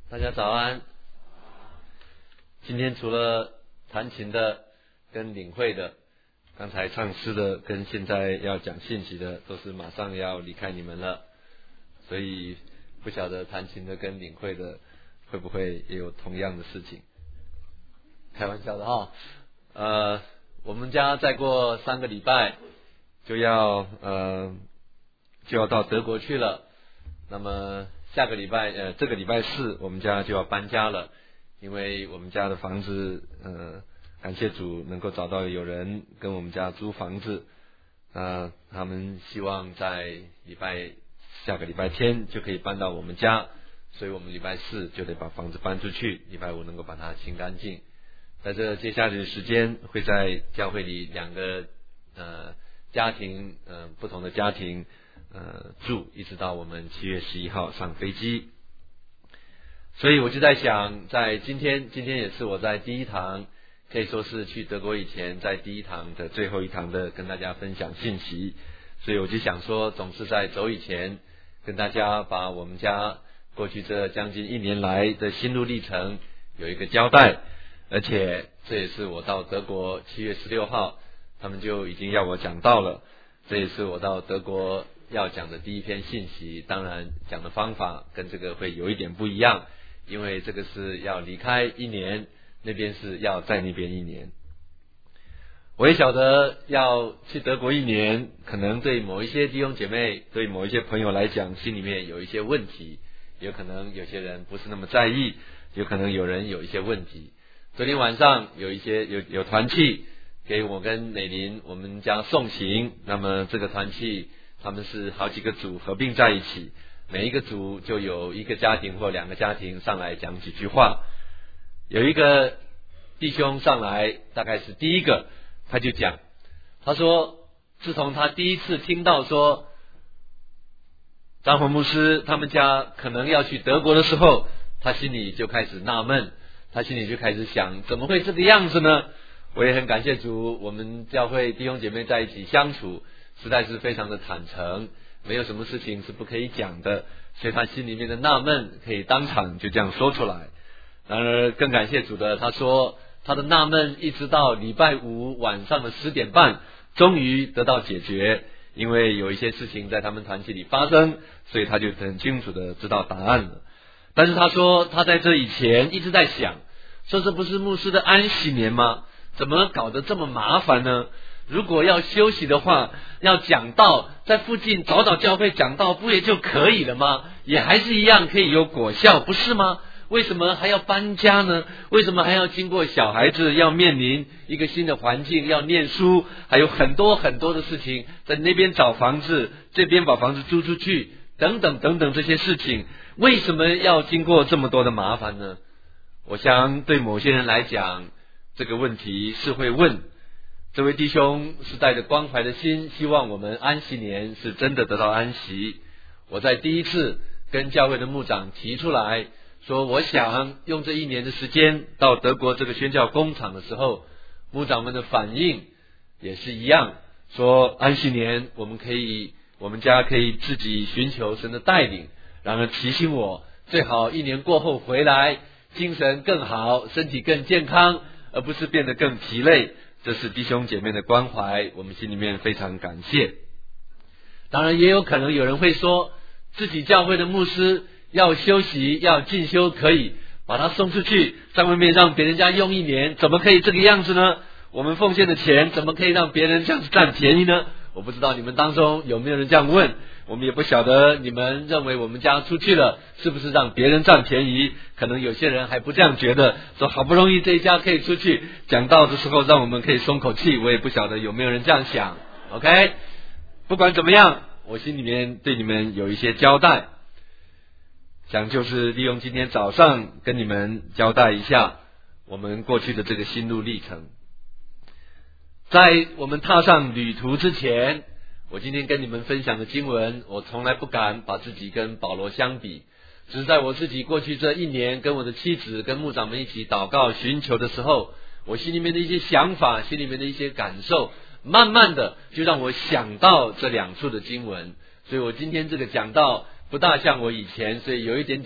大家早安。今天除了弹琴的跟领会的，刚才唱诗的跟现在要讲信息的，都是马上要离开你们了，所以不晓得弹琴的跟领会的会不会也有同样的事情。开玩笑的哈。我们家再过3个礼拜就要到德国去了。那么下个礼拜这个礼拜4我们家就要搬家了，因为我们家的房子感谢主能够找到有人跟我们家租房子，他们希望在下个礼拜天就可以搬到我们家，所以我们礼拜4就得把房子搬出去，礼拜5能够把它清干净。在这接下来的时间会在教会里2个家庭不同的家庭住，一直到我们7月11号上飞机。所以我就在想，在今天也是我在第一堂，可以说是去德国以前在第一堂的最后一堂的跟大家分享信息，所以我就想说总是在走以前跟大家把我们家过去这将近1年来的心路历程有一个交代，而且这也是我到德国7月16号他们就已经要我讲到了，这也是我到德国要讲的第一篇信息。当然讲的方法跟这个会有一点不一样，因为这个是要离开1年，那边是要在那边1年。我也晓得要去德国1年，可能对某一些弟兄姐妹，对某一些朋友来讲心里面有一些问题，有可能有些人不是那么在意，有可能有人有一些问题。昨天晚上有团契给我跟美玲我们家送行，那么这个团契他们是好几个组合并在一起，每一个组就有1个家庭或2个家庭上来讲几句话。有一个弟兄上来，大概是第一个，他就讲，他说自从他第一次听到说张宏牧师他们家可能要去德国的时候，他心里就开始纳闷，他心里就开始想，怎么会这个样子呢？我也很感谢主，我们教会弟兄姐妹在一起相处实在是非常的坦诚，没有什么事情是不可以讲的，所以他心里面的纳闷可以当场就这样说出来。然而更感谢主的，他说他的纳闷一直到礼拜5晚上的10点半终于得到解决，因为有一些事情在他们团体里发生，所以他就很清楚的知道答案了。但是他说他在这以前一直在想，说这不是牧师的安息年吗？怎么搞得这么麻烦呢？如果要休息的话，要讲道，在附近找教会讲道不也就可以了吗？也还是一样可以有果效，不是吗？为什么还要搬家呢？为什么还要经过小孩子要面临一个新的环境，要念书，还有很多很多的事情，在那边找房子，这边把房子租出去，等等等等这些事情，为什么要经过这么多的麻烦呢？我想对某些人来讲，这个问题是会问。这位弟兄是带着关怀的心，希望我们安息年是真的得到安息。我在第一次跟教会的牧长提出来说，我想用这1年的时间到德国这个宣教工厂的时候，牧长们的反应也是一样，说安息年我们家可以自己寻求神的带领，然而提醒我最好1年过后回来精神更好，身体更健康，而不是变得更疲累。这是弟兄姐妹的关怀，我们心里面非常感谢。当然也有可能有人会说，自己教会的牧师要休息要进修，可以把他送出去，在外面让别人家用1年，怎么可以这个样子呢？我们奉献的钱怎么可以让别人这样子占便宜呢？我不知道你们当中有没有人这样问，我们也不晓得你们认为我们家出去了是不是让别人占便宜，可能有些人还不这样觉得，说好不容易这一家可以出去讲道的时候让我们可以松口气，我也不晓得有没有人这样想。 OK， 不管怎么样，我心里面对你们有一些交代，想就是利用今天早上跟你们交代一下我们过去的这个心路历程。在我们踏上旅途之前，我今天跟你们分享的经文，我从来不敢把自己跟保罗相比，只是在我自己过去这1年跟我的妻子跟牧长们一起祷告寻求的时候，我心里面的一些想法，心里面的一些感受，慢慢的就让我想到这2处的经文。所以我今天这个讲道不大像我以前，所以有一点点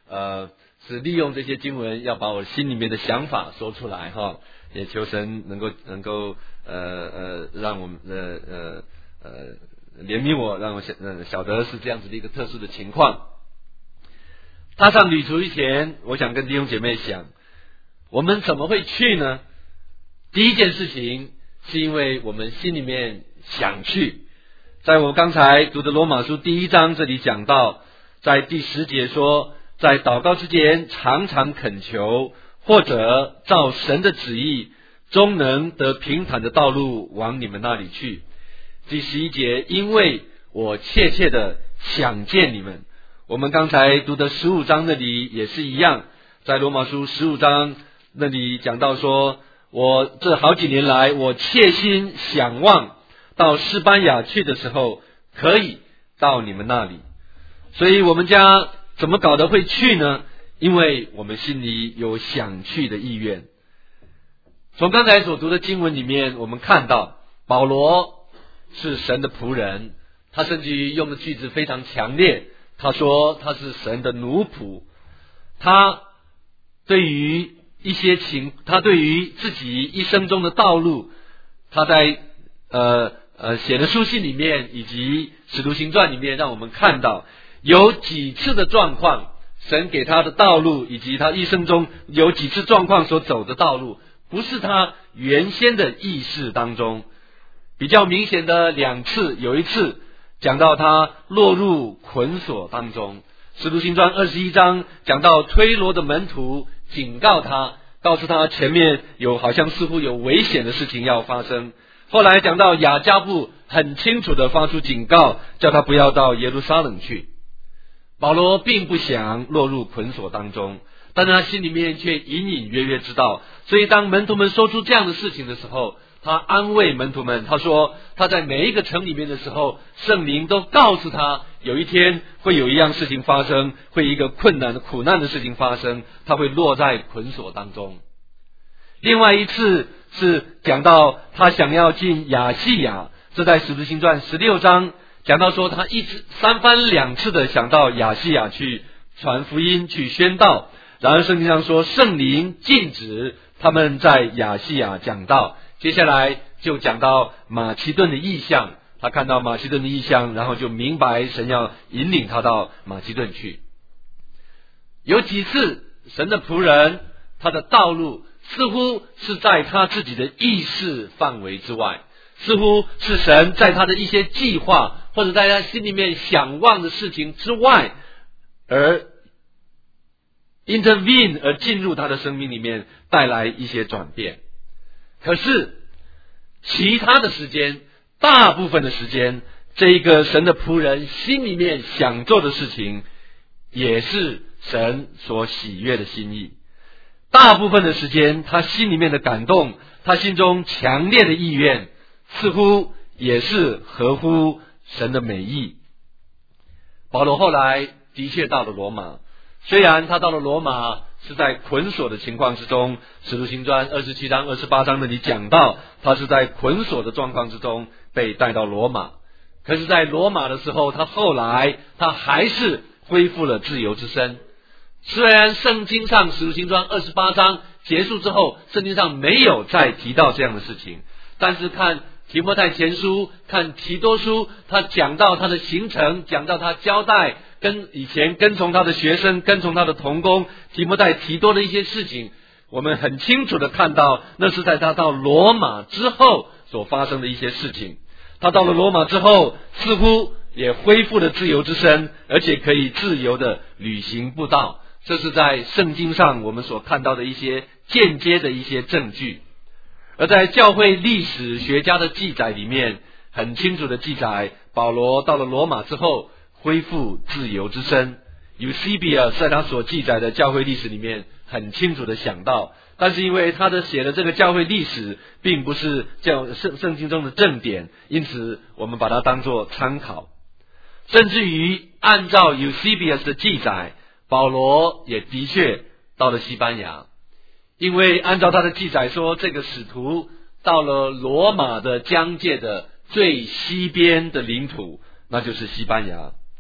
是利用这些经文要把我心里面的想法说出来哈，也求神能够让我们怜悯我，让我晓得是这样子的一个特殊的情况。踏上旅途以前，我想跟弟兄姐妹讲，我们怎么会去呢？第一件事情是因为我们心里面想去。在我刚才读的罗马书第1章这里讲到，在第10节说，在祷告之间常常恳求，或者照神的旨意，终能得平坦的道路往你们那里去。第11节，因为我切切的想见你们。我们刚才读的15章那里也是一样，在罗马书15章那里讲到说，我这好几年来，我切心想望到西班牙去的时候，可以到你们那里。所以我们家怎么搞得会去呢？因为我们心里有想去的意愿。从刚才所读的经文里面，我们看到保罗是神的仆人，他甚至于用的句子非常强烈，他说他是神的奴仆。他对于自己一生中的道路，他在写的书信里面以及使徒行传里面，让我们看到有几次的状况，神给他的道路以及他一生中有几次状况所走的道路，不是他原先的意识当中。比较明显的2次，有一次讲到他落入捆锁当中，使徒行传21章讲到推罗的门徒警告他，告诉他前面好像似乎有危险的事情要发生。后来讲到雅加布很清楚的发出警告，叫他不要到耶路撒冷去。保罗并不想落入捆锁当中，但他心里面却隐隐约约知道。所以当门徒们说出这样的事情的时候，他安慰门徒们，他说他在每一个城里面的时候，圣灵都告诉他有一天会有一样事情发生，会一个苦难的事情发生，他会落在捆锁当中。另外一次是讲到他想要进亚细亚，这在使徒行传16章讲到说，他3番2次的想到亚细亚去传福音去宣道，然而圣经上说圣灵禁止他们在亚细亚讲道。接下来就讲到马其顿的异象，他看到马其顿的异象，然后就明白神要引领他到马其顿去。有几次神的仆人他的道路似乎是在他自己的意识范围之外，似乎是神在他的一些计划或者在他心里面想望的事情之外而 intervene 而进入他的生命里面，带来一些转变。可是其他的时间，大部分的时间，这一个神的仆人心里面想做的事情也是神所喜悦的心意。大部分的时间，他心里面的感动，他心中强烈的意愿，似乎也是合乎神的美意。保罗后来的确到了罗马，虽然他到了罗马是在捆锁的情况之中，使徒行传27章28章那里讲到他是在捆锁的状况之中被带到罗马。可是在罗马的时候，他后来他还是恢复了自由之身。虽然圣经上使徒行传28章结束之后，圣经上没有再提到这样的事情，但是看提摩太前书，看提多书，他讲到他的行程，讲到他交代以前跟从他的学生，跟从他的同工提摩太提多的一些事情，我们很清楚的看到那是在他到罗马之后所发生的一些事情。他到了罗马之后，似乎也恢复了自由之身，而且可以自由的旅行布道。这是在圣经上我们所看到的一些间接的一些证据。而在教会历史学家的记载里面，很清楚的记载保罗到了罗马之后恢复自由之身。Eusebius 在他所记载的教会历史里面很清楚的想到，但是因为他的写的这个教会历史并不是圣经中的正典，因此我们把它当作参考。甚至于按照 Eusebius 的记载，保罗也的确到了西班牙，因为按照他的记载说，这个使徒到了罗马的疆界的最西边的领土，那就是西班牙。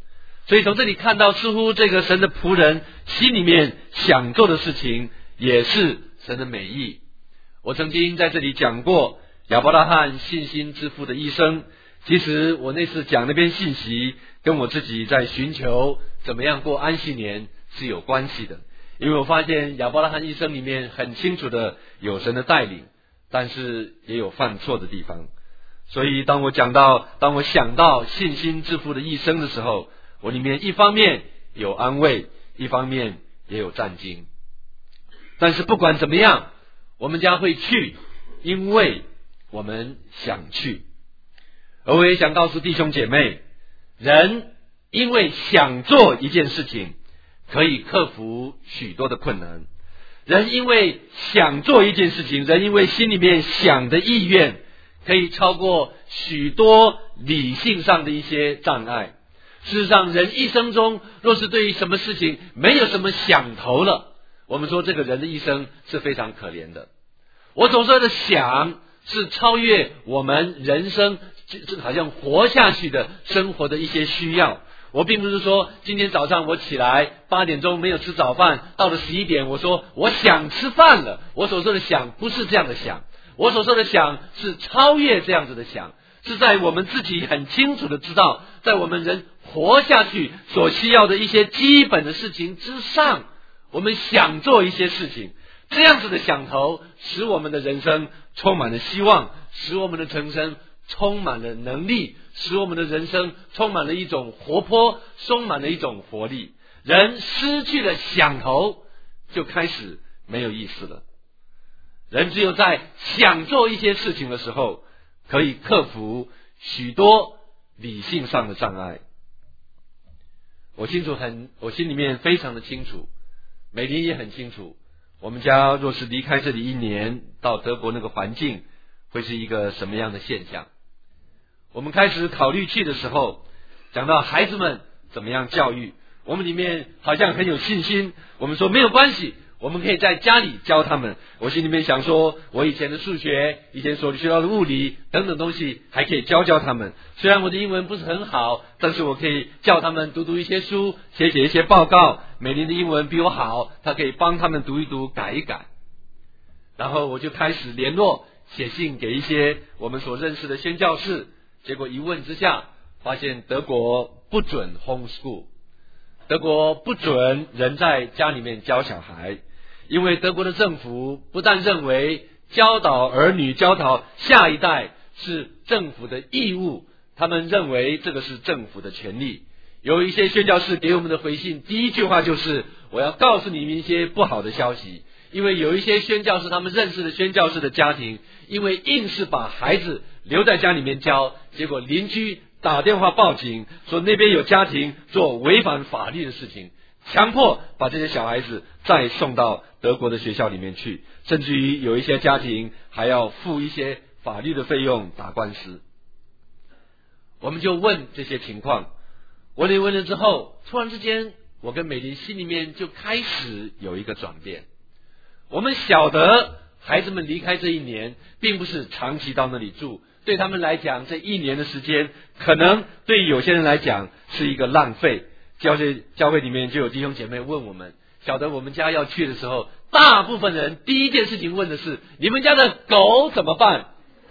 所以从这里看到，似乎这个神的仆人心里面想做的事情也是神的美意。我曾经在这里讲过亚伯拉罕信心之父的一生，其实我那次讲那篇信息跟我自己在寻求怎么样过安息年是有关系的，因为我发现亚伯拉罕一生里面很清楚的有神的带领，但是也有犯错的地方。所以当我想到信心之父的一生的时候，我里面一方面有安慰，一方面也有战惊。但是不管怎么样，我们将会去，因为我们想去。而我也想告诉弟兄姐妹，人因为想做一件事情，可以克服许多的困难。人因为想做一件事情，人因为心里面想的意愿，可以超过许多理性上的一些障碍。事实上，人一生中若是对于什么事情没有什么想头了，我们说这个人的一生是非常可怜的。我所说的想，是超越我们人生好像活下去的生活的一些需要。我并不是说今天早上我起来8点钟没有吃早饭，到了11点我说我想吃饭了。我所说的想不是这样的想，我所说的想是超越这样子的想，是在我们自己很清楚的知道，在我们人活下去所需要的一些基本的事情之上，我们想做一些事情。这样子的想头使我们的人生充满了希望，使我们的人生充满了能力，使我们的人生充满了一种活泼，充满了一种活力。人失去了想头，就开始没有意思了。人只有在想做一些事情的时候，可以克服许多理性上的障碍。我心里面非常的清楚，美玲也很清楚，我们家若是离开这里1年，到德国那个环境会是一个什么样的现象。我们开始考虑去的时候，讲到孩子们怎么样教育，我们里面好像很有信心。我们说没有关系，我们可以在家里教他们。我心里面想说，我以前的数学，以前所学到的物理等等东西还可以教他们。虽然我的英文不是很好，但是我可以教他们读一些书，写一些报告。美玲的英文比我好，她可以帮他们读一读，改一改。然后我就开始联络，写信给一些我们所认识的宣教士。结果一问之下，发现德国不准 homeschool， 德国不准人在家里面教小孩，因为德国的政府不但认为教导儿女、教导下一代是政府的义务，他们认为这个是政府的权利。有一些宣教士给我们的回信，第一句话就是我要告诉你们一些不好的消息，因为有一些宣教士他们认识的宣教士的家庭，因为硬是把孩子留在家里面教，结果邻居打电话报警说那边有家庭做违反法律的事情，强迫把这些小孩子再送到德国的学校里面去，甚至于有一些家庭还要付一些法律的费用打官司。我们就问这些情况，问了之后，突然之间我跟美玲心里面就开始有一个转变。我们晓得孩子们离开这1年并不是长期到那里住，对他们来讲这1年的时间可能对有些人来讲是一个浪费。教会里面就有弟兄姐妹问我们，晓得我们家要去的时候，大部分人第一件事情问的是你们家的狗怎么办，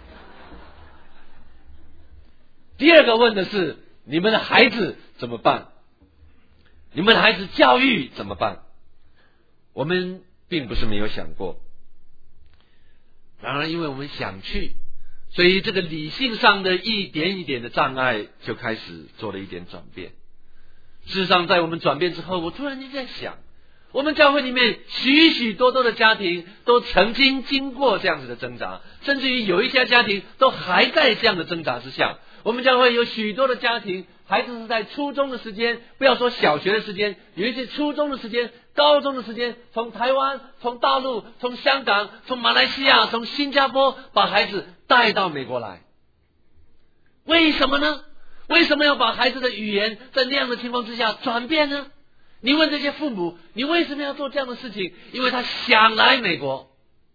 第二个问的是你们的孩子怎么办，你们的孩子教育怎么办。我们并不是没有想过，然而因为我们想去，所以这个理性上的一点一点的障碍就开始做了一点转变。事实上在我们转变之后，我突然间在想，我们教会里面许许多多的家庭都曾经经过这样子的挣扎，甚至于有一些家庭都还在这样的挣扎之下。我们教会有许多的家庭，孩子是在初中的时间，不要说小学的时间，有一些初中的时间、高中的时间，从台湾、从大陆、从香港、从马来西亚、从新加坡把孩子带到美国来。为什么呢？为什么要把孩子的语言在那样的情况之下转变呢？你问这些父母，你为什么要做这样的事情？因为他想来美国。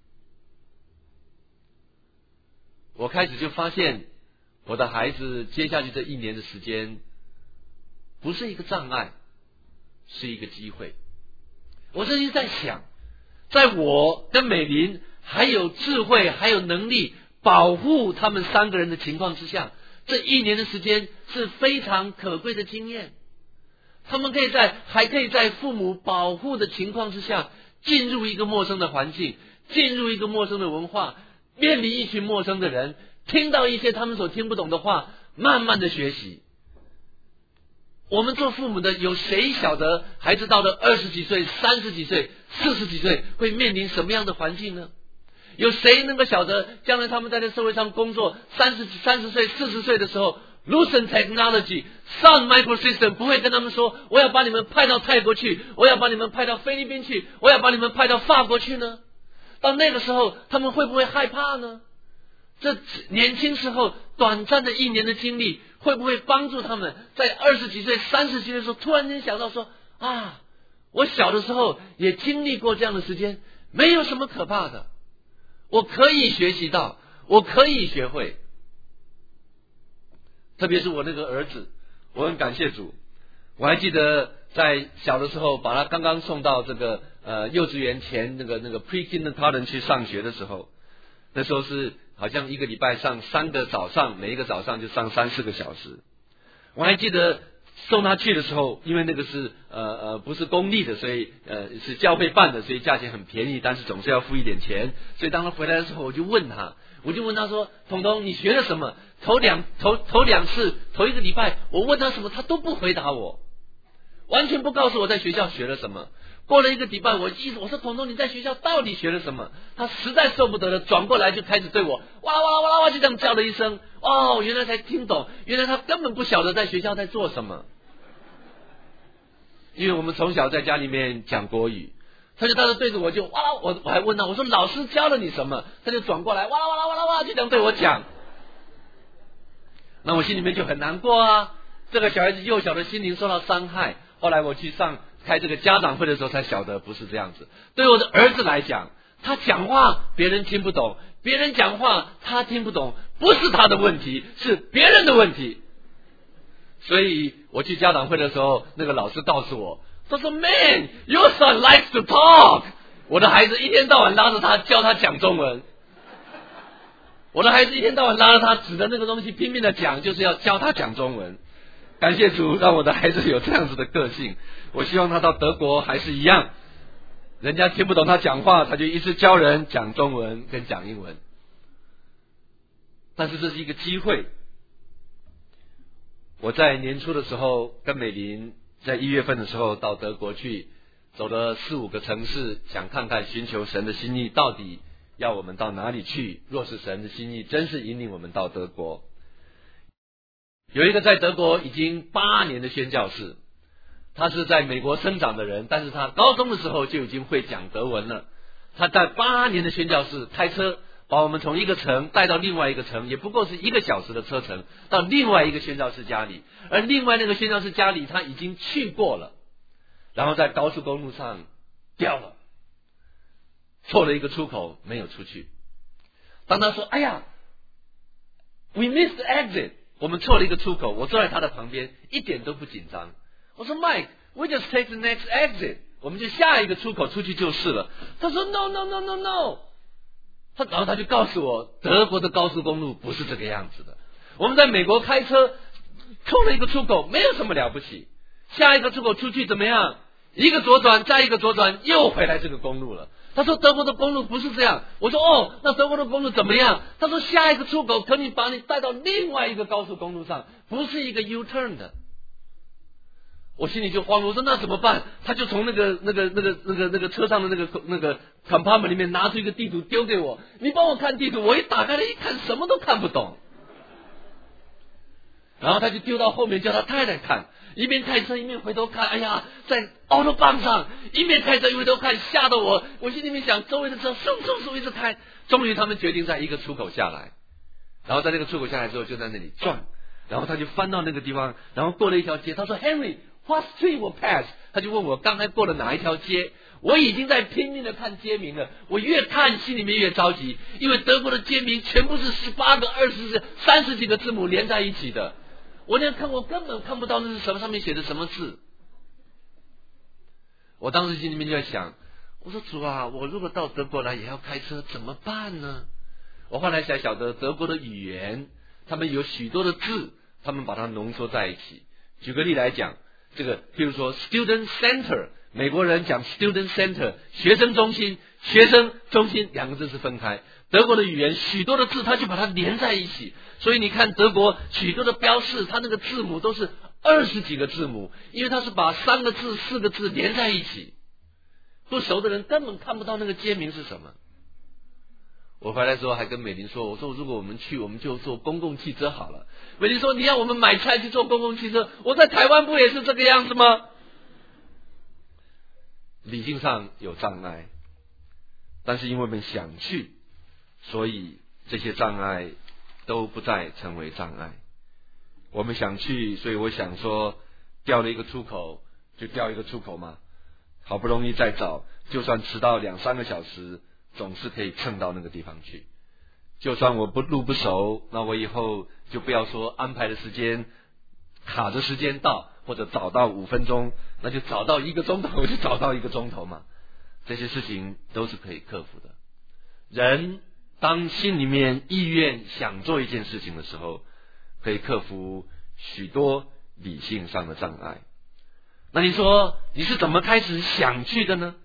我开始就发现我的孩子接下去这1年的时间不是一个障碍，是一个机会。我最近在想，在我跟美玲还有智慧还有能力保护他们3个人的情况之下，这1年的时间是非常可贵的经验。他们还可以在父母保护的情况之下，进入一个陌生的环境，进入一个陌生的文化，面临一群陌生的人，听到一些他们所听不懂的话，慢慢的学习。我们做父母的，有谁晓得孩子到了20几岁、30几岁、40几岁会面临什么样的环境呢？有谁能够晓得将来他们在这社会上工作30岁、40岁的时候， Lucent Technology、Sun Microsystem 不会跟他们说，我要把你们派到泰国去，我要把你们派到菲律宾去，我要把你们派到法国去呢？到那个时候他们会不会害怕呢？这年轻时候短暂的1年的经历，会不会帮助他们在20几岁、30几岁的时候突然间想到说，我小的时候也经历过这样的时间，没有什么可怕的，我可以学习到，我可以学会。特别是我那个儿子，我很感谢主。我还记得在小的时候把他刚刚送到这个幼稚园前那个 pre-kindergarten 去上学的时候，那时候是好像1个礼拜上3个早上，每一个早上就上3-4个小时。我还记得送他去的时候，因为那个是不是公立的，所以是教会办的，所以价钱很便宜，但是总是要付一点钱。所以当他回来的时候，我就问他说，彤彤你学了什么？头2次，头1个礼拜我问他什么他都不回答我，完全不告诉我在学校学了什么。过了1个礼拜，我说彤彤你在学校到底学了什么？他实在受不得了，转过来就开始对我哇啦哇啦哇啦哇就这样叫了一声。原来才听懂，原来他根本不晓得在学校在做什么。因为我们从小在家里面讲国语，他就对着我就哇啦，我还问他，我说老师教了你什么？他就转过来哇啦哇啦哇啦哇就这样对我讲。那我心里面就很难过啊，这个小孩子幼小的心灵受到伤害。后来我去开这个家长会的时候才晓得不是这样子。对我的儿子来讲，他讲话别人听不懂，别人讲话他听不懂，不是他的问题，是别人的问题。所以我去家长会的时候，那个老师告诉我，他说 Man, your son likes to talk。 我的孩子一天到晚拉着他教他讲中文，我的孩子一天到晚拉着他指着那个东西拼命的讲，就是要教他讲中文。感谢主让我的孩子有这样子的个性。我希望他到德国还是一样，人家听不懂他讲话，他就一直教人讲中文跟讲英文。但是这是一个机会。我在年初的时候跟美玲在1月份的时候到德国去，走了4-5个城市，想看看寻求神的心意到底要我们到哪里去。若是神的心意真是引领我们到德国，有一个在德国已经8年的宣教士，他是在美国生长的人，但是他高中的时候就已经会讲德文了。他在8年的宣教士开车把我们从一个城带到另外一个城，也不过是1个小时的车程，到另外一个宣教士家里，而另外那个宣教士家里他已经去过了，然后在高速公路上掉了，错了一个出口没有出去。当他说哎呀 We missed the exit， 我们错了一个出口，我坐在他的旁边一点都不紧张。我说 Mike, we just take the next exit， 我们就下一个出口出去就是了。他说 No no no no no，然后他就告诉我，德国的高速公路不是这个样子的。我们在美国开车错了一个出口没有什么了不起，下一个出口出去怎么样，一个左转再一个左转又回来这个公路了。他说德国的公路不是这样。我说那德国的公路怎么样？他说下一个出口可以把你带到另外一个高速公路上，不是一个 U-turn 的。我心里就慌了，我说那怎么办？他就从那个车上的那个 compartment 里面拿出一个地图丢给我，你帮我看地图。我一打开了一看，什么都看不懂。然后他就丢到后面叫他太太看，一边开车一边回头看，哎呀，在 autobahn 上一边开车一边回头看，吓得我心里面想周围的车嗖一直开。终于他们决定在一个出口下来，然后在那个出口下来之后就在那里转，然后他就翻到那个地方，然后过了一条街，他说 Henry，What street will pass？ 他就问我刚才过了哪一条街。我已经在拼命的看街名了，我越看心里面越着急，因为德国的街名全部是18个、20、30几个字母连在一起的。 我连看我根本看不到那是什么，上面写的什么字。我当时心里面就在想，我说主啊，我如果到德国来也要开车怎么办呢？我后来才晓得德国的语言，他们有许多的字，他们把它浓缩在一起。举个例来讲，这个譬如说 student center， 美国人讲 student center， 学生中心，学生中心两个字是分开。德国的语言许多的字他就把它连在一起，所以你看德国许多的标示，它那个字母都是20几个字母，因为它是把3个字4个字连在一起，不熟的人根本看不到那个街名是什么。我回来之后还跟美玲说，我说如果我们去，我们就坐公共汽车好了。美玲说，你要我们买菜去坐公共汽车，我在台湾不也是这个样子吗？理性上有障碍，但是因为我们想去，所以这些障碍都不再成为障碍。我们想去，所以我想说调了一个出口就调一个出口嘛，好不容易再找，就算迟到2-3个小时总是可以蹭到那个地方去。就算我路不熟，那我以后就不要说安排的时间卡着时间到，或者早到5分钟，那就早到1个钟头，就早到1个钟头嘛。这些事情都是可以克服的。人当心里面意愿想做一件事情的时候，可以克服许多理性上的障碍。那你说你是怎么开始想去的呢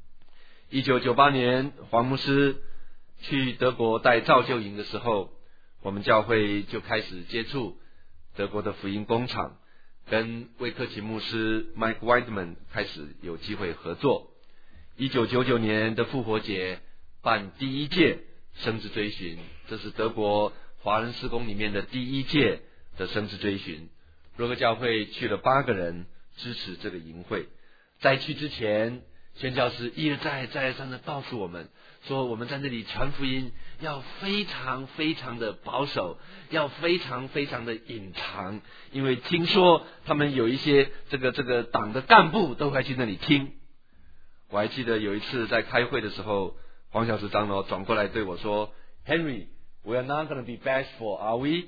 ？1998年黄牧师去德国带造就营的时候，我们教会就开始接触德国的福音工厂，跟魏克奇牧师 Mike Weidman 开始有机会合作。1999年的复活节办第1届生之追寻，这是德国华人事工里面的第1届的生之追寻。若克教会去了8个人支持这个营会。在去之前，宣教师一而再再而三的告诉我们说，我们在那里传福音要非常非常的保守，要非常非常的隐藏，因为听说他们有一些这个党的干部都会去那里听。我还记得有一次在开会的时候，黄小时长老转过来对我说， Henry, we are not going to be bashful, are we?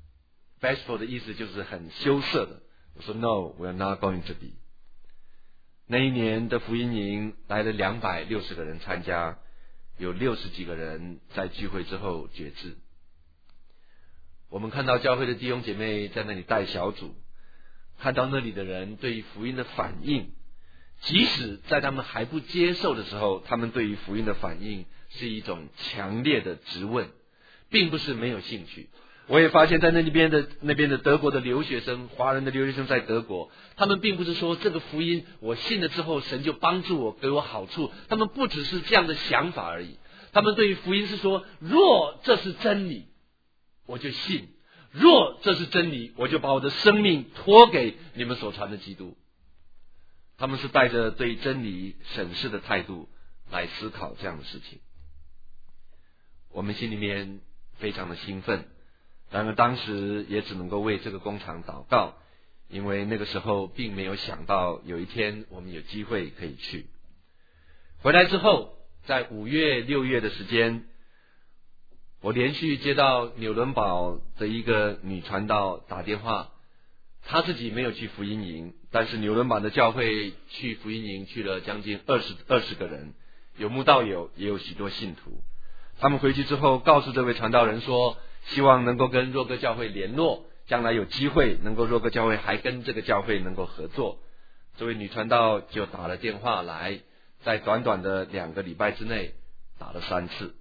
Bashful 的意思就是很羞涩的。我说 No, we are not going to be。 那一年的福音营来了260个人参加，有60几个人在聚会之后决志。我们看到教会的弟兄姐妹在那里带小组，看到那里的人对于福音的反应，即使在他们还不接受的时候，他们对于福音的反应是一种强烈的质问，并不是没有兴趣。我也发现在那边的德国的留学生，华人的留学生在德国，他们并不是说这个福音我信了之后神就帮助我给我好处，他们不只是这样的想法而已。他们对于福音是说，若这是真理我就信，若这是真理我就把我的生命托给你们所传的基督。他们是带着对真理审视的态度来思考这样的事情。我们心里面非常的兴奋，然而当时也只能够为这个工厂祷告，因为那个时候并没有想到有一天我们有机会可以去。回来之后，在5月6月的时间，我连续接到纽伦堡的一个女传道打电话，她自己没有去福音营，但是纽伦堡的教会去福音营去了将近20个人，有慕道友，也有许多信徒。他们回去之后告诉这位传道人说，希望能够跟若哥教会联络，将来有机会能够若哥教会还跟这个教会能够合作。这位女传道就打了电话来，在短短的2个礼拜之内打了3次。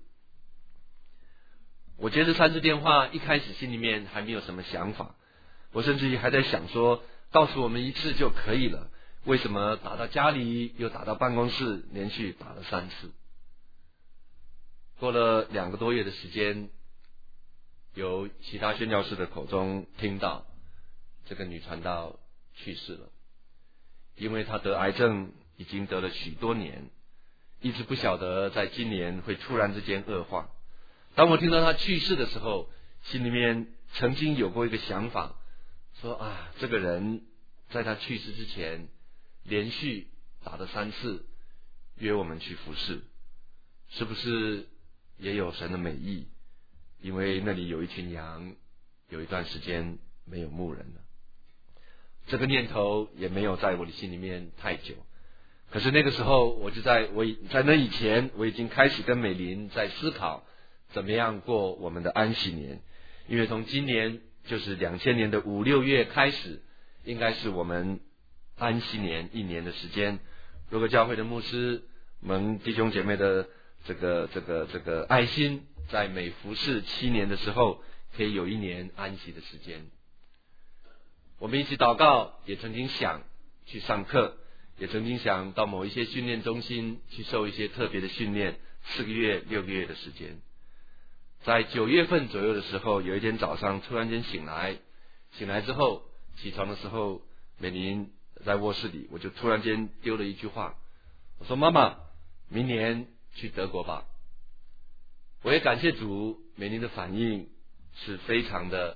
我接这3次电话，一开始心里面还没有什么想法，我甚至于还在想说，告诉我们1次就可以了，为什么打到家里又打到办公室，连续打了3次？过了2个多月的时间，由其他宣教士的口中听到这个女传道去世了，因为她得癌症已经得了许多年，一直不晓得在今年会突然之间恶化。当我听到她去世的时候，心里面曾经有过一个想法，说啊，这个人在她去世之前连续打了3次约我们去服侍，是不是也有神的美意？因为那里有一群羊，有一段时间没有牧人了。这个念头也没有在我的心里面太久。可是那个时候，我在那以前，我已经开始跟美玲在思考怎么样过我们的安息年。因为从今年就是2000年的5、6月开始，应该是我们安息年1年的时间。如果教会的牧师们弟兄姐妹的这个爱心，在每服侍7年的时候，可以有1年安息的时间。我们一起祷告，也曾经想去上课，也曾经想到某一些训练中心去受一些特别的训练，4个月、6个月的时间。在9月份左右的时候，有一天早上突然间醒来之后，起床的时候，美玲在卧室里，我就突然间丢了一句话，我说：“妈妈，明年去德国吧。”我也感谢主，美玲的反应是非常的，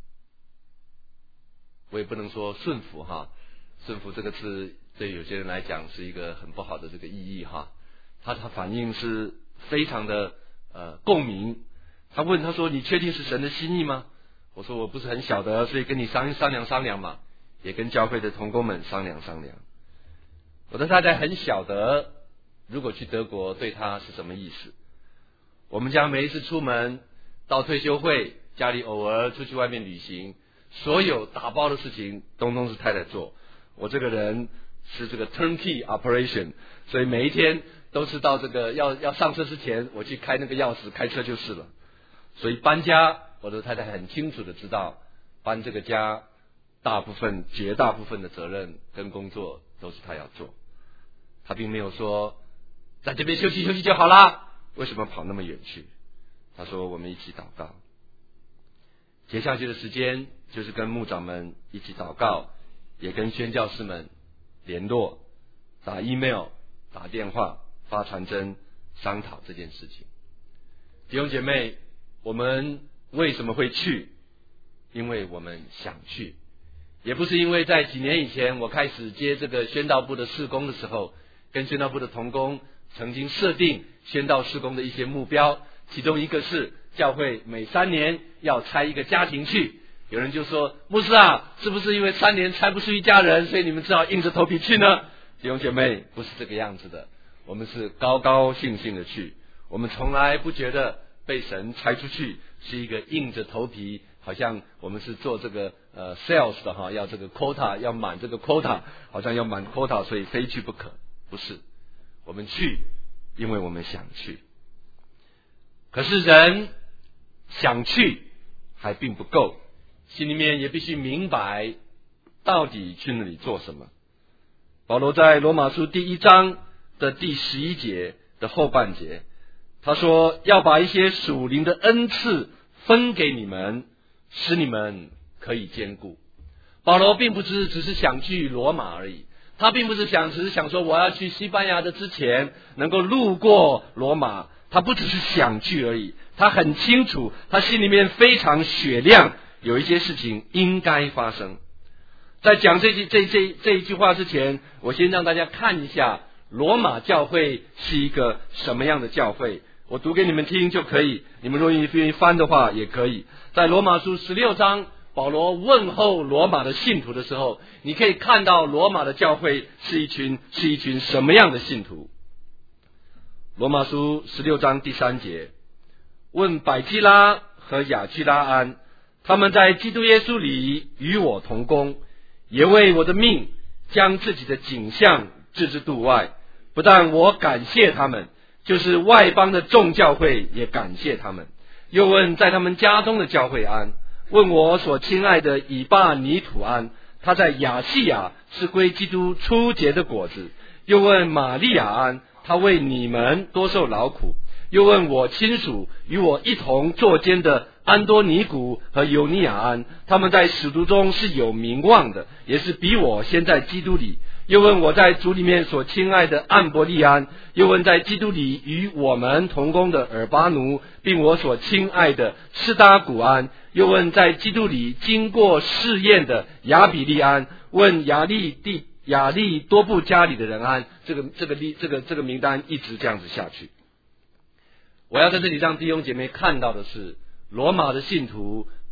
我也不能说顺服哈，顺服这个字对有些人来讲是一个很不好的这个意义哈。他反应是非常的共鸣。他说：“你确定是神的心意吗？”我说：“我不是很晓得，所以跟你商量嘛，也跟教会的同工们商量。”我的太太很晓得，如果去德国对她是什么意思。我们家每一次出门到退休会，家里偶尔出去外面旅行，所有打包的事情东是太太做。我这个人是这个 turnkey operation， 所以每一天都是到这个要上车之前，我去开那个钥匙，开车就是了。所以搬家，我的太太很清楚的知道，搬这个家绝大部分的责任跟工作都是她要做。她并没有说在这边休息就好啦，为什么跑那么远去？她说我们一起祷告。接下去的时间就是跟牧长们一起祷告，也跟宣教士们联络，打 email、打电话、发传真，商讨这件事情。弟兄姐妹，我们为什么会去？因为我们想去，也不是因为在几年以前我开始接这个宣道部的事工的时候，跟宣道部的同工曾经设定宣道事工的一些目标，其中一个是教会每3年要拆一个家庭去。有人就说：“牧师啊，是不是因为3年拆不出一家人，所以你们只好硬着头皮去呢？”弟兄姐妹，不是这个样子的，我们是高高兴兴的去，我们从来不觉得被神拆出去是一个硬着头皮，好像我们是做这个sales 的哈，要这个 quota， 要满这个 quota， 好像要满 quota， 所以非去不可。不是，我们去，因为我们想去。可是人想去还并不够，心里面也必须明白到底去那里做什么。保罗在罗马书第1章的第11节的后半节，他说要把一些属灵的恩赐分给你们，使你们可以兼顾。保罗并不只是想去罗马而已，他并不是只是想说我要去西班牙的之前能够路过罗马，他不只是想去而已，他很清楚，他心里面非常雪亮，有一些事情应该发生。在讲这一句话之前，我先让大家看一下罗马教会是一个什么样的教会。我读给你们听就可以，你们若愿意翻的话也可以。在罗马书16章，保罗问候罗马的信徒的时候，你可以看到罗马的教会是一群什么样的信徒。罗马书16章第3节，问百基拉和雅居拉安，他们在基督耶稣里与我同工，也为我的命将自己的景象置之度外。不但我感谢他们，就是外邦的众教会也感谢他们。又问在他们家中的教会安，问我所亲爱的以巴尼土安，他在亚细亚是归基督初结的果子。又问玛利亚安，他为你们多受劳苦。又问我亲属与我一同作监的安多尼古和尤尼亚安，他们在使徒中是有名望的，也是比我先在基督里。又问我在主里面所亲爱的安伯利安，又问在基督里与我们同工的尔巴奴，并我所亲爱的士达古安。又问在基督里经过试验的亚比利安，问亚利多布家里的人安。这个名单一直这样子下去。我要在这里让弟兄姐妹看到的是，罗马的信徒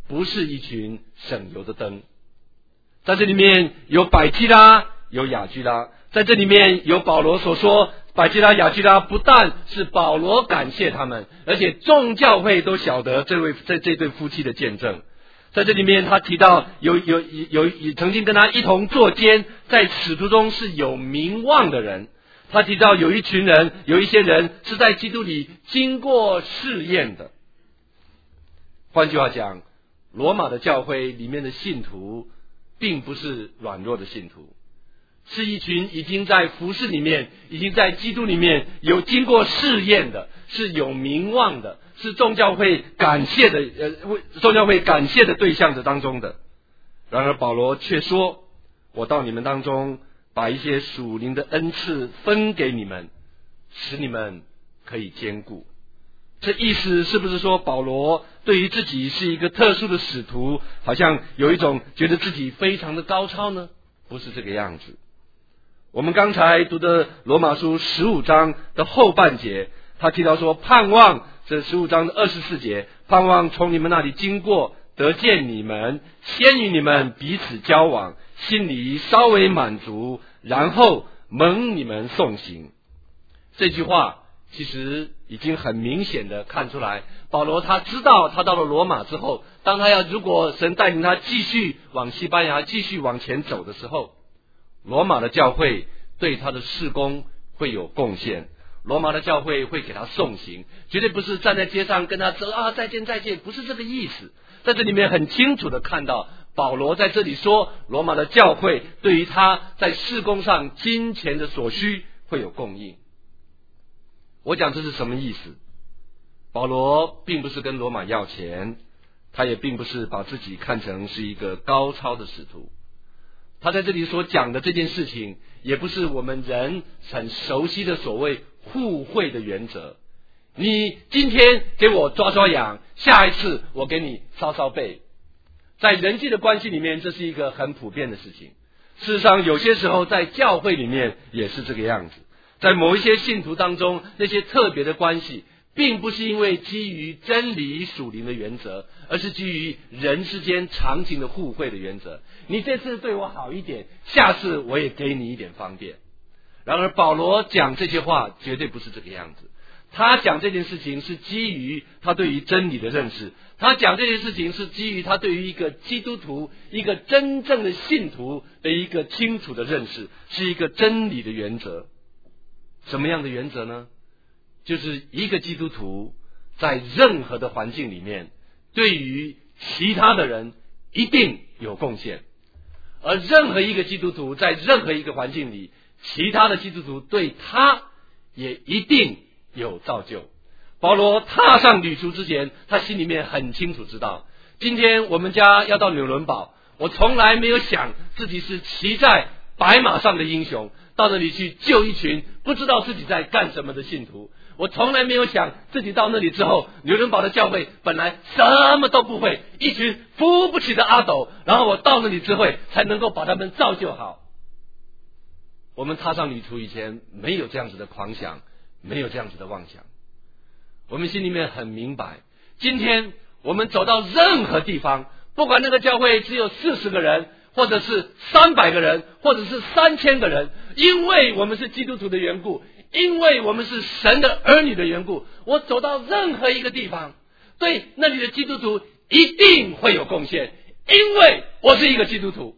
不是一群省油的灯。在这里面有百基拉，有雅居拉，在这里面有保罗所说，百基拉、雅居拉不但是保罗感谢他们，而且众教会都晓得这对夫妻的见证。在这里面他提到有曾经跟他一同作监，在使徒中是有名望的人。他提到有一群人，有一些人是在基督里经过试验的。换句话讲，罗马的教会里面的信徒并不是软弱的信徒，是一群已经在服事里面，已经在基督里面有经过试验的，是有名望的，是众教会感谢的对象的当中的。然而保罗却说，我到你们当中把一些属灵的恩赐分给你们，使你们可以兼顾。这意思是不是说保罗对于自己是一个特殊的使徒，好像有一种觉得自己非常的高超呢？不是这个样子。我们刚才读的罗马书15章的后半节，他提到说盼望，这15章的24节，盼望从你们那里经过，得见你们，先与你们彼此交往，心里稍微满足，然后蒙你们送行。这句话其实已经很明显的看出来，保罗他知道他到了罗马之后，当他如果神带领他继续往西班牙继续往前走的时候，罗马的教会对他的事工会有贡献，罗马的教会会给他送行，绝对不是站在街上跟他说再见再见，不是这个意思。在这里面很清楚的看到，保罗在这里说罗马的教会对于他在事工上金钱的所需会有供应。我讲这是什么意思？保罗并不是跟罗马要钱，他也并不是把自己看成是一个高超的使徒。他在这里所讲的这件事情，也不是我们人很熟悉的所谓互惠的原则。你今天给我抓抓痒，下一次我给你烧烧背。在人际的关系里面，这是一个很普遍的事情。事实上，有些时候在教会里面也是这个样子。在某一些信徒当中，那些特别的关系并不是因为基于真理属灵的原则，而是基于人之间常情的互惠的原则。你这次对我好一点，下次我也给你一点方便。然而保罗讲这些话绝对不是这个样子，他讲这件事情是基于他对于真理的认识，他讲这件事情是基于他对于一个基督徒，一个真正的信徒的一个清楚的认识，是一个真理的原则。什么样的原则呢？就是一个基督徒在任何的环境里面，对于其他的人一定有贡献，而任何一个基督徒在任何一个环境里，其他的基督徒对他也一定有造就。保罗踏上旅途之前，他心里面很清楚知道，今天我们家要到纽伦堡，我从来没有想自己是骑在白马上的英雄，到那里去救一群不知道自己在干什么的信徒。我从来没有想自己到那里之后，纽伦堡的教会本来什么都不会，一群扶不起的阿斗，然后我到那里之后才能够把他们造就好。我们踏上旅途以前没有这样子的狂想，没有这样子的妄想。我们心里面很明白，今天我们走到任何地方，不管那个教会只有40个人，或者是300个人，或者是3000个人，因为我们是基督徒的缘故，因为我们是神的儿女的缘故，我走到任何一个地方，对那里的基督徒一定会有贡献，因为我是一个基督徒。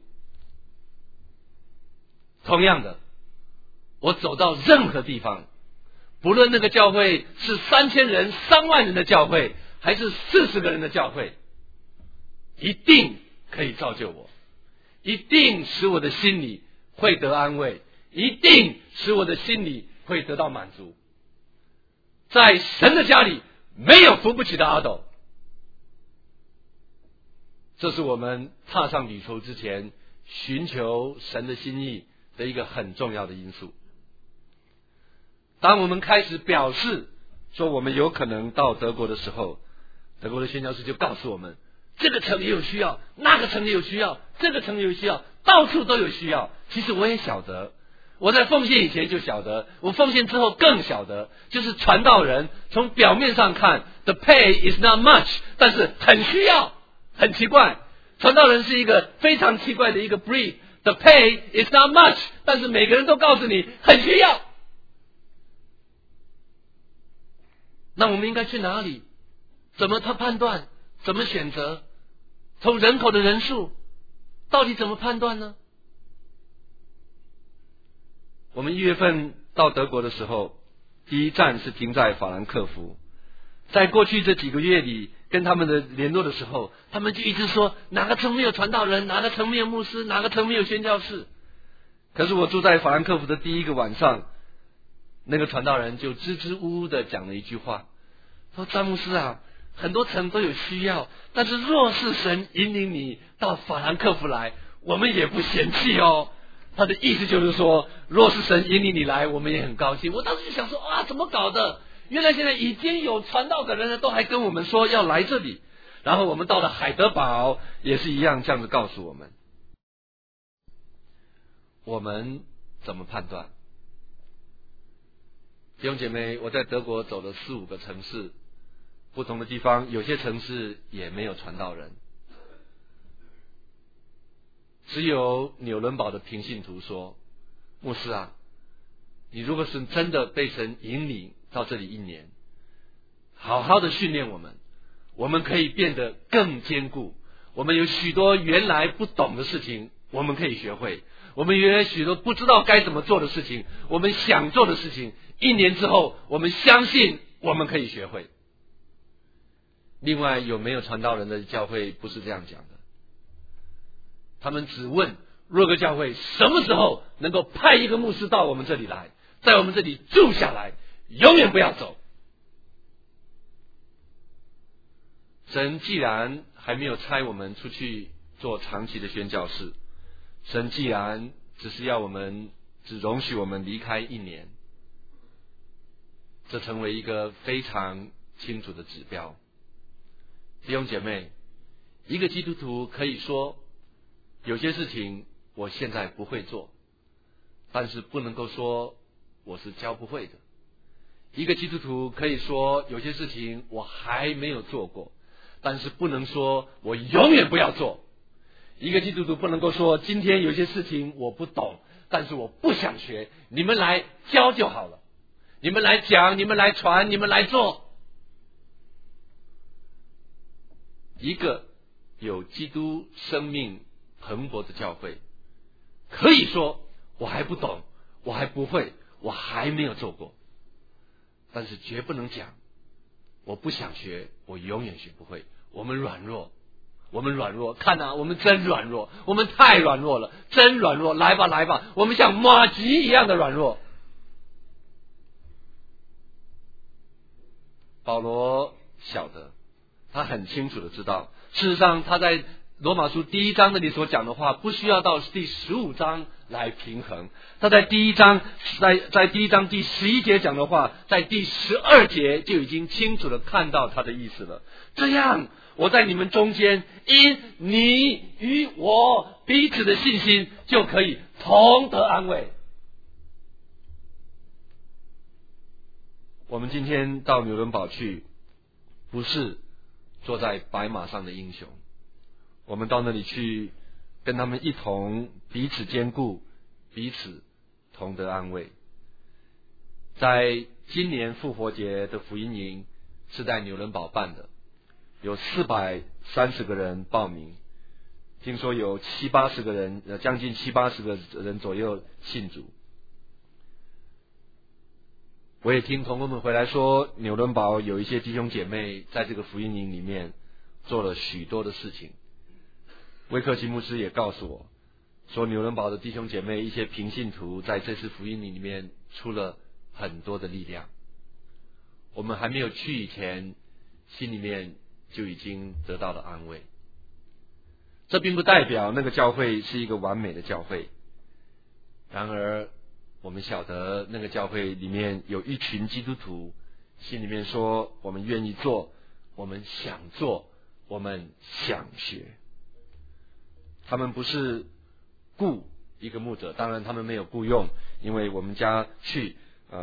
同样的，我走到任何地方，不论那个教会是3000人、3万人的教会，还是40个人的教会，一定可以造就我，一定使我的心里会得安慰，一定使我的心里会得到满足。在神的家里没有扶不起的阿斗。这是我们踏上旅途之前寻求神的心意的一个很重要的因素。当我们开始表示说我们有可能到德国的时候，德国的宣教士就告诉我们，这个城也有需要，那个城也有需要，这个城也有需要，到处都有需要。其实我也晓得，我在奉献以前就晓得，我奉献之后更晓得，就是传道人从表面上看 the pay is not much， 但是很需要， 很奇怪，传道人是一个非常奇怪的一个 breed。The pay is not much， 但是每个人都告诉你很需要。那我们应该去哪里？怎么判断？怎么选择？从人口的人数，到底怎么判断呢？我们1月份到德国的时候，第一站是停在法兰克福。在过去这几个月里，跟他们的联络的时候，他们就一直说哪个城没有传道人，哪个城没有牧师，哪个城没有宣教士。可是我住在法兰克福的第一个晚上，那个传道人就支支吾吾的讲了一句话，说詹牧师啊，很多城都有需要，但是若是神引领你到法兰克福来，我们也不嫌弃哦。他的意思就是说，若是神引领你来，我们也很高兴。我当时就想说啊，怎么搞的？原来现在已经有传道的人都还跟我们说要来这里。然后我们到了海德堡也是一样这样子告诉我们。我们怎么判断？弟兄姐妹，我在德国走了4、5个城市，不同的地方，有些城市也没有传道人。只有纽伦堡的平信徒说，牧师啊，你如果是真的被神引领到这里1年，好好的训练我们，我们可以变得更坚固。我们有许多原来不懂的事情，我们可以学会。我们原来许多不知道该怎么做的事情，我们想做的事情，1年之后，我们相信我们可以学会。另外，有没有传道人的教会不是这样讲的。他们只问若格教会什么时候能够派一个牧师到我们这里来，在我们这里住下来，永远不要走。神既然还没有差我们出去做长期的宣教士，神既然只容许我们离开1年，这成为一个非常清楚的指标。弟兄姐妹，一个基督徒可以说有些事情我现在不会做，但是不能够说我是教不会的。一个基督徒可以说有些事情我还没有做过，但是不能说我永远不要做。一个基督徒不能够说今天有些事情我不懂，但是我不想学，你们来教就好了，你们来讲，你们来传，你们来做。一个有基督生命蓬勃的教会，可以说我还不懂，我还不会，我还没有做过，但是绝不能讲我不想学，我永远学不会。我们软弱，看啊，我们真软弱，我们太软弱了，真软弱，来吧来吧，我们像马吉一样的软弱。保罗晓得，他很清楚的知道，事实上他在罗马书第1章那里所讲的话，不需要到第15章来平衡。他在第1章在第1章第11节讲的话，在第12节就已经清楚的看到他的意思了。这样，我在你们中间，因你与我彼此的信心，就可以同得安慰。我们今天到纽伦堡去，不是坐在白马上的英雄，我们到那里去，跟他们一同彼此坚固，彼此同得安慰。在今年复活节的福音营是在纽伦堡办的，有430个人报名，听说有70-80个人，将近70-80个人左右信主。我也听同工们回来说，纽伦堡有一些弟兄姐妹在这个福音营里面做了许多的事情。威克奇牧师也告诉我说，纽伦堡的弟兄姐妹一些平信徒在这次福音营里面出了很多的力量。我们还没有去以前，心里面就已经得到了安慰。这并不代表那个教会是一个完美的教会，然而我们晓得那个教会里面有一群基督徒，心里面说我们愿意做，我们想做，我们想学。他们不是雇一个牧者，当然他们没有雇用，因为我们家去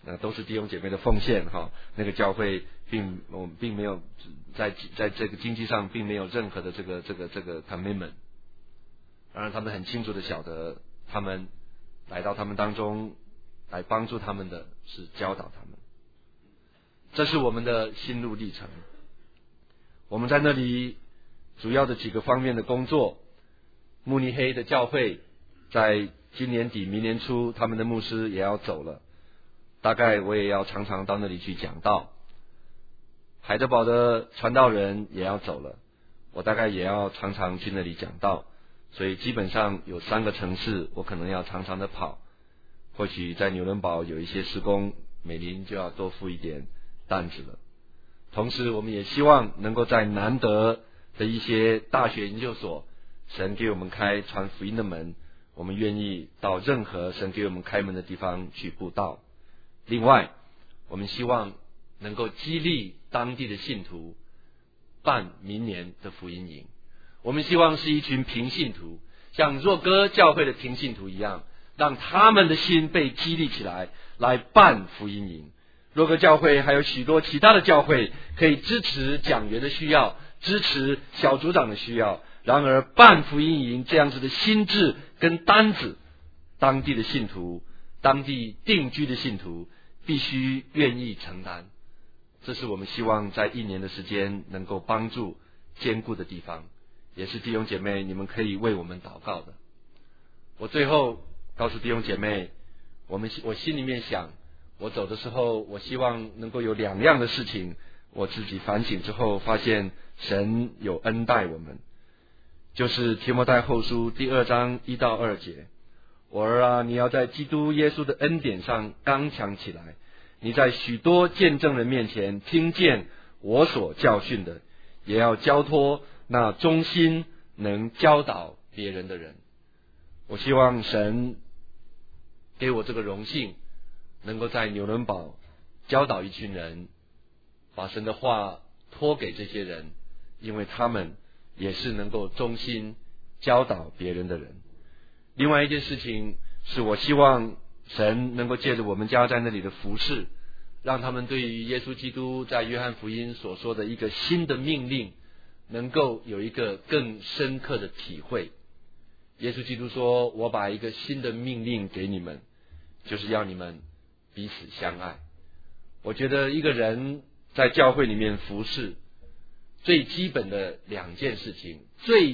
都是弟兄姐妹的奉献哈。那个教会我们并没有在这个经济上并没有任何的这个 commitment。当然他们很清楚的晓得，他们来到他们当中来帮助他们的是教导他们。这是我们的心路历程。我们在那里主要的几个方面的工作。慕尼黑的教会在今年底明年初，他们的牧师也要走了，大概我也要常常到那里去讲道。海德堡的传道人也要走了，我大概也要常常去那里讲道。所以基本上有3个城市我可能要常常的跑。或许在纽伦堡有一些施工，美林就要多付一点担子了。同时我们也希望能够在南德的一些大学研究所，神给我们开传福音的门，我们愿意到任何神给我们开门的地方去布道。另外我们希望能够激励当地的信徒办明年的福音营。我们希望是一群平信徒，像若歌教会的平信徒一样，让他们的心被激励起来，来办福音营。若歌教会还有许多其他的教会可以支持讲员的需要，支持小组长的需要。然而办福音营这样子的心智跟担子，当地的信徒，当地定居的信徒必须愿意承担。这是我们希望在1年的时间能够帮助坚固的地方，也是弟兄姐妹你们可以为我们祷告的。我最后告诉弟兄姐妹，我心里面想，我走的时候，我希望能够有2样的事情，我自己反省之后发现神有恩待我们。就是提摩太后书第2章1到2节，我儿啊，你要在基督耶稣的恩典上刚强起来，你在许多见证人面前听见我所教训的，也要交托那忠心能教导别人的人。我希望神给我这个荣幸，能够在纽伦堡教导一群人，把神的话托给这些人，因为他们也是能够忠心教导别人的人。另外一件事情是，我希望神能够借着我们家在那里的服事，让他们对于耶稣基督在约翰福音所说的一个新的命令能够有一个更深刻的体会。耶稣基督说，我把一个新的命令给你们，就是要你们彼此相爱。我觉得一个人在教会里面服事，最基本的2件事情，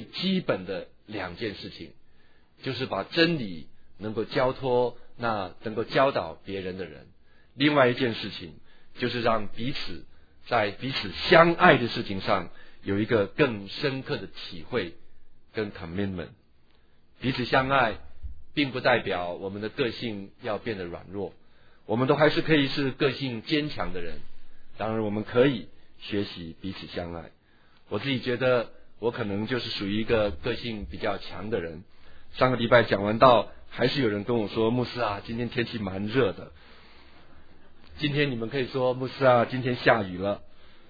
就是把真理能够交托那能够教导别人的人。另外一件事情就是让彼此在彼此相爱的事情上有一个更深刻的体会跟 commitment。 彼此相爱并不代表我们的个性要变得软弱，我们都还是可以是个性坚强的人。当然我们可以学习彼此相爱。我自己觉得我可能就是属于一个个性比较强的人。上个礼拜讲完道，还是有人跟我说，牧师啊，今天天气蛮热的。今天你们可以说，牧师啊，今天下雨了。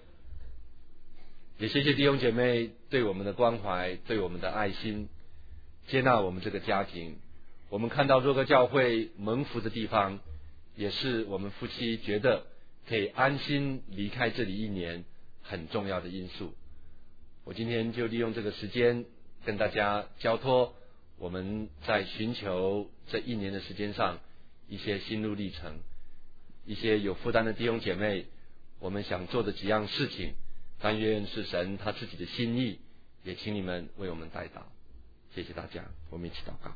也谢谢弟兄姐妹对我们的关怀，对我们的爱心，接纳我们这个家庭。我们看到若歌教会蒙福的地方，也是我们夫妻觉得可以安心离开这里1年很重要的因素。我今天就利用这个时间跟大家交托我们在寻求这1年的时间上一些心路历程，一些有负担的弟兄姐妹，我们想做的几样事情，但愿是神他自己的心意，也请你们为我们代祷。谢谢大家，我们一起祷告。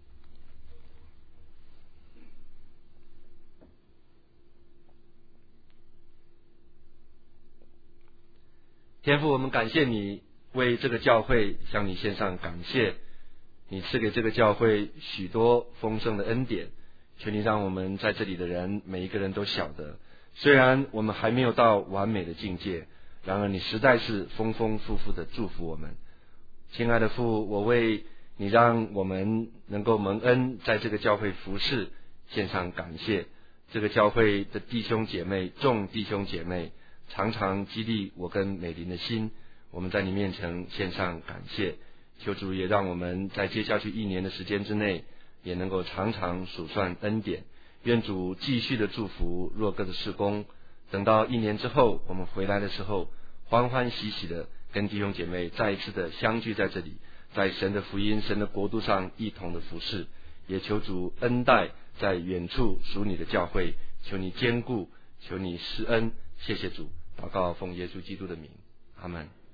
天父，我们感谢你，为这个教会向你献上感谢。你赐给这个教会许多丰盛的恩典，求你让我们在这里的人每一个人都晓得，虽然我们还没有到完美的境界，然而你实在是丰丰富富的祝福我们。亲爱的父，我为你让我们能够蒙恩在这个教会服侍献上感谢。这个教会的弟兄姐妹，众弟兄姐妹常常激励我跟美玲的心，我们在你面前献上感谢。求主也让我们在接下去1年的时间之内，也能够常常数算恩典， 愿主继续的祝福若歌的事工，等到1年之后我们回来的时候，欢欢喜喜的跟弟兄姐妹再一次的相聚在这里，在神的福音、神的国度上一同的服侍。也求主恩待在远处属你的教会，求你坚固，求你施恩。谢谢主，祷告奉耶稣基督的名，阿们。